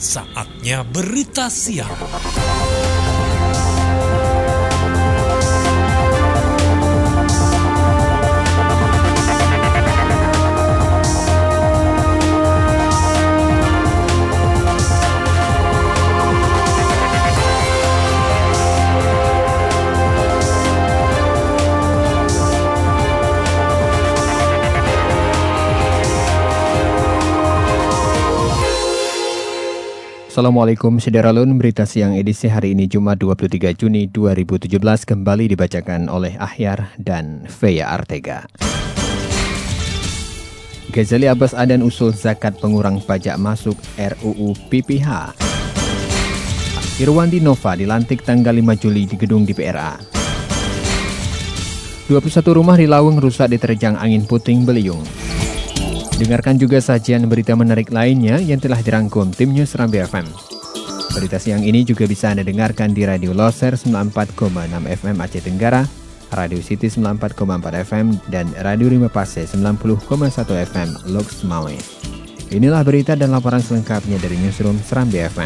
Saatnya berita siang. Assalamualaikum Sederalun, berita siang edisi hari ini Jumat 23 Juni 2017 kembali dibacakan oleh Ahyar dan Feya Artega. Ghazali Abbas Adan usul zakat pengurang pajak masuk RUU PPH. Irwandi Nova dilantik tanggal 5 Juli di gedung DPRA. 21 rumah di Laweng rusak diterjang angin puting beliung. Dengarkan juga sajian berita menarik lainnya yang telah dirangkum tim News Serambi FM. Berita siang ini juga bisa Anda dengarkan di Radio Loser 94,6 FM Aceh Tenggara, Radio City 94,4 FM, dan Radio Rima Pase 90,1 FM Loks Mawe. Inilah berita dan laporan selengkapnya dari Newsroom Serambi FM.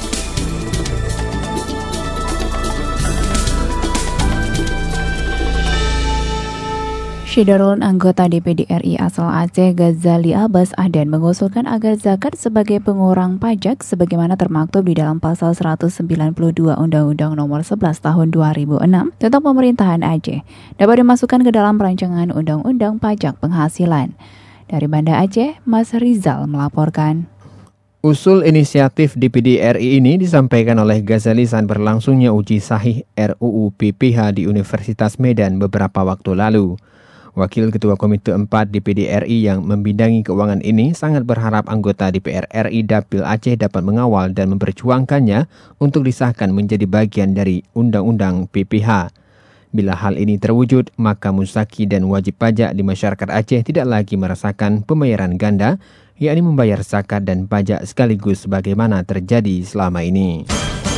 Syidarulun, anggota DPD RI asal Aceh Ghazali Abbas Adan mengusulkan agar zakat sebagai pengurang pajak sebagaimana termaktub di dalam pasal 192 Undang-Undang Nomor 11 Tahun 2006 tentang pemerintahan Aceh dapat dimasukkan ke dalam rancangan Undang-Undang Pajak Penghasilan. Dari Banda Aceh, Mas Rizal melaporkan. Usul inisiatif DPD RI ini disampaikan oleh Ghazali saat berlangsungnya uji sahih RUU PPH di Universitas Medan beberapa waktu lalu. Wakil Ketua Komite 4 DPD RI yang membidangi keuangan ini sangat berharap anggota DPR RI Dapil Aceh dapat mengawal dan memperjuangkannya untuk disahkan menjadi bagian dari Undang-Undang PPH. Bila hal ini terwujud, maka musaki dan wajib pajak di masyarakat Aceh tidak lagi merasakan pembayaran ganda, yakni membayar zakat dan pajak sekaligus sebagaimana terjadi selama ini.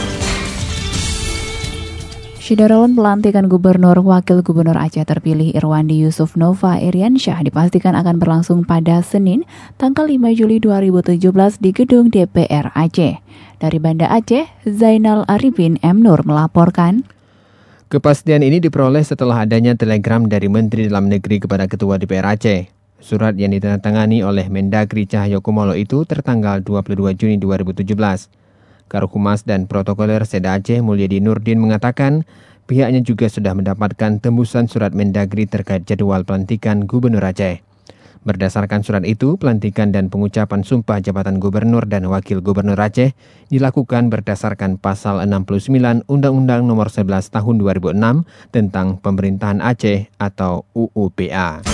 Syidarulun, pelantikan Gubernur Wakil Gubernur Aceh terpilih Irwandi Yusuf Nova Iriansyah dipastikan akan berlangsung pada Senin, tanggal 5 Juli 2017 di gedung DPR Aceh. Dari Banda Aceh, Zainal Arifin M. Nur melaporkan. Kepastian ini diperoleh setelah adanya telegram dari Menteri Dalam Negeri kepada Ketua DPR Aceh. Surat yang ditandatangani oleh Mendagri Cahyokumolo itu tertanggal 22 Juni 2017. Karohumas dan Protokoler Seda Aceh Mulyadi Nurdin mengatakan pihaknya juga sudah mendapatkan tembusan surat Mendagri terkait jadwal pelantikan Gubernur Aceh. Berdasarkan surat itu, pelantikan dan pengucapan sumpah jabatan Gubernur dan Wakil Gubernur Aceh dilakukan berdasarkan pasal 69 Undang-Undang Nomor 11 Tahun 2006 tentang Pemerintahan Aceh atau UUPA.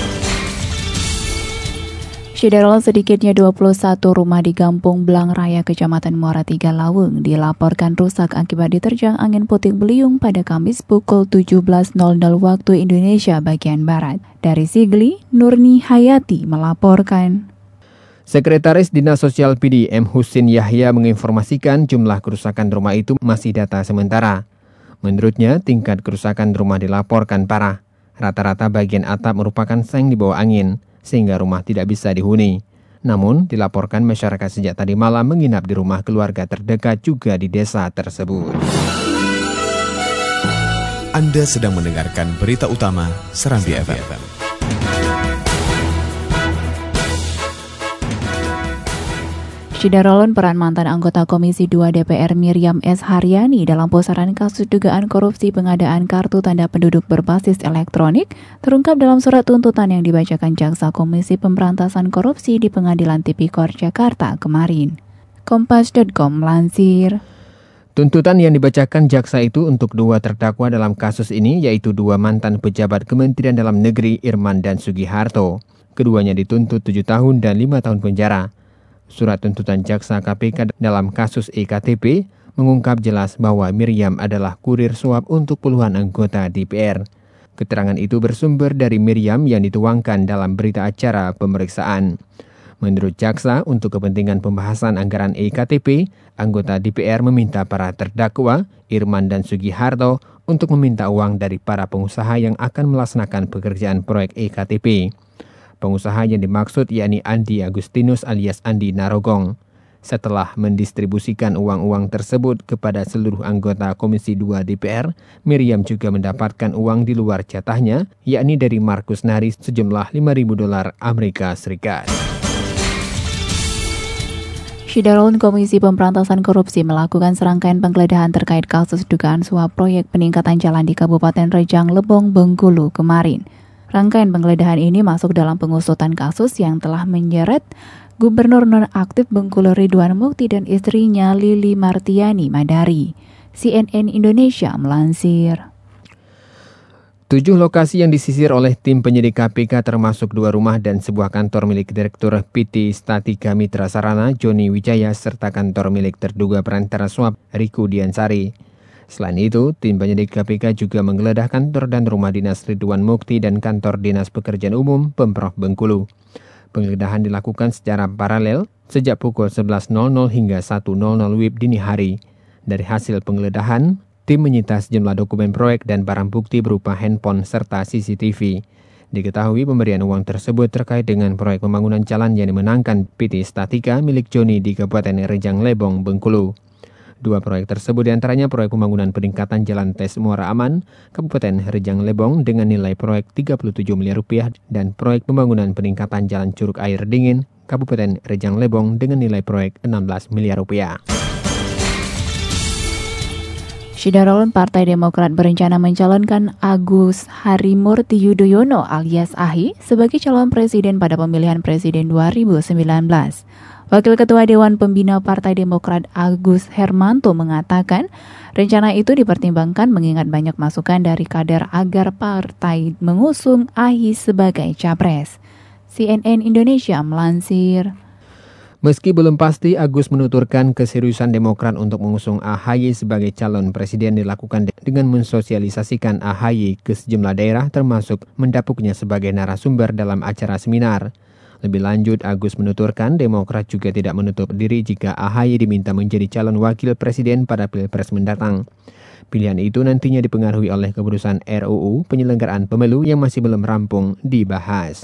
Syidarulun, sedikitnya 21 rumah di Kampung Belang Raya, Kecamatan Muara Tiga, Laweng dilaporkan rusak akibat diterjang angin puting beliung pada Kamis pukul 17.00 waktu Indonesia bagian Barat. Dari Sigli, Nurni Hayati melaporkan. Sekretaris Dinas Sosial PD M. Husin Yahya menginformasikan jumlah kerusakan rumah itu masih data sementara. Menurutnya, tingkat kerusakan rumah dilaporkan parah. Rata-rata bagian atap merupakan seng di bawah angin, sehingga rumah tidak bisa dihuni. Namun, dilaporkan masyarakat sejak tadi malam menginap di rumah keluarga terdekat juga di desa tersebut. Anda sedang mendengarkan berita utama Serambi FM. Syidarulun, peran mantan anggota Komisi 2 DPR Miriam S. Haryani dalam pusaran kasus dugaan korupsi pengadaan kartu tanda penduduk berbasis elektronik terungkap dalam surat tuntutan yang dibacakan Jaksa Komisi Pemberantasan Korupsi di Pengadilan Tipikor Jakarta kemarin. Kompas.com melansir. Tuntutan yang dibacakan jaksa itu untuk dua terdakwa dalam kasus ini, yaitu dua mantan pejabat Kementerian Dalam Negeri Irman dan Sugiharto. Keduanya dituntut 7 tahun dan 5 tahun penjara. Surat tuntutan jaksa KPK dalam kasus EKTP mengungkap jelas bahwa Miriam adalah kurir suap untuk puluhan anggota DPR. Keterangan itu bersumber dari Miriam yang dituangkan dalam berita acara pemeriksaan. Menurut jaksa, untuk kepentingan pembahasan anggaran EKTP, anggota DPR meminta para terdakwa, Irman dan Sugiharto, untuk meminta uang dari para pengusaha yang akan melaksanakan pekerjaan proyek EKTP. Pengusaha yang dimaksud yakni Andi Agustinus alias Andi Narogong. Setelah mendistribusikan uang-uang tersebut kepada seluruh anggota Komisi 2 DPR, Miriam juga mendapatkan uang di luar jatahnya, yakni dari Markus Nari sejumlah $5.000 Amerika Serikat. Syederalun Komisi Pemberantasan Korupsi melakukan serangkaian penggeledahan terkait kasus dugaan suap proyek peningkatan jalan di Kabupaten Rejang Lebong, Bengkulu kemarin. Rangkaian penggeledahan ini masuk dalam pengusutan kasus yang telah menyeret Gubernur nonaktif Bengkulu Ridwan Mukti dan istrinya Lili Martiani Madari. CNN Indonesia melansir. 7 lokasi yang disisir oleh tim penyidik KPK termasuk 2 rumah dan sebuah kantor milik Direktur PT Statika Mitra Sarana Joni Wijaya serta kantor milik terduga perantara suap Riku Diansari. Selain itu, tim penyidik KPK juga menggeledah kantor dan rumah dinas Ridwan Mukti dan kantor Dinas Pekerjaan Umum Pemprov Bengkulu. Penggeledahan dilakukan secara paralel sejak pukul 11.00 hingga 1.00 WIB dini hari. Dari hasil penggeledahan, tim menyita sejumlah dokumen proyek dan barang bukti berupa handphone serta CCTV. Diketahui pemberian uang tersebut terkait dengan proyek pembangunan jalan yang dimenangkan PT Statika milik Joni di Kabupaten Rejang Lebong, Bengkulu. 2 proyek tersebut diantaranya proyek pembangunan peningkatan jalan Tes Muara Aman, Kabupaten Rejang Lebong dengan nilai proyek Rp37 miliar dan proyek pembangunan peningkatan jalan Curug Air Dingin, Kabupaten Rejang Lebong dengan nilai proyek Rp16 miliar. Syederalun Partai Demokrat berencana mencalonkan Agus Harimurti Yudhoyono alias AHY sebagai calon presiden pada pemilihan presiden 2019. Wakil Ketua Dewan Pembina Partai Demokrat Agus Hermanto mengatakan rencana itu dipertimbangkan mengingat banyak masukan dari kader agar partai mengusung AHY sebagai capres. CNN Indonesia melansir. Meski belum pasti, Agus menuturkan keseriusan Demokrat untuk mengusung AHY sebagai calon presiden dilakukan dengan mensosialisasikan AHY ke sejumlah daerah termasuk mendapuknya sebagai narasumber dalam acara seminar. Lebih lanjut, Agus menuturkan Demokrat juga tidak menutup diri jika AHY diminta menjadi calon wakil presiden pada Pilpres mendatang. Pilihan itu nantinya dipengaruhi oleh keputusan RUU penyelenggaraan pemilu yang masih belum rampung dibahas.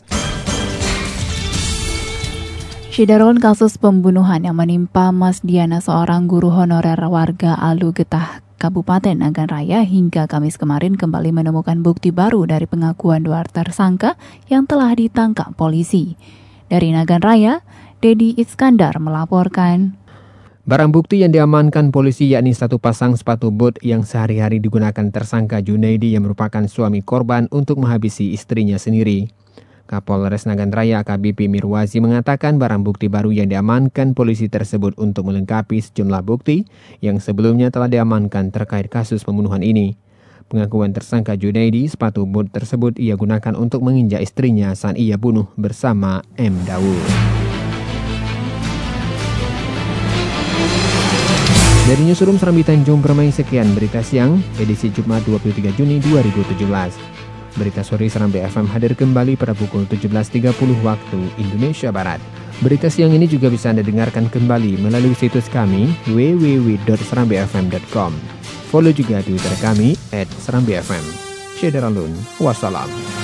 Syederalun kasus pembunuhan yang menimpa Mas Diana seorang guru honorer warga Alu Getah, Kabupaten Nagan Raya hingga Kamis kemarin kembali menemukan bukti baru dari pengakuan 2 tersangka yang telah ditangkap polisi. Dari Nagan Raya, Dedi Iskandar melaporkan. Barang bukti yang diamankan polisi yakni 1 pasang sepatu boot yang sehari-hari digunakan tersangka Junaidi yang merupakan suami korban untuk menghabisi istrinya sendiri. Kapolres Nagan Raya AKBP Mirwazi mengatakan barang bukti baru yang diamankan polisi tersebut untuk melengkapi sejumlah bukti yang sebelumnya telah diamankan terkait kasus pembunuhan ini. Pengakuan tersangka Junaidi, sepatu boot tersebut ia gunakan untuk menginjak istrinya saat ia bunuh bersama M. Daud. Dari Newsroom Serambi Tanjung Permai, sekian berita siang edisi Jumat 23 Juni 2017. Berita sore Serambi FM hadir kembali pada pukul 17.30 waktu Indonesia Barat. Berita siang ini juga bisa Anda dengarkan kembali melalui situs kami www.serambifm.com. Follow juga Twitter kami @serambifm. Syederalun, wassalam.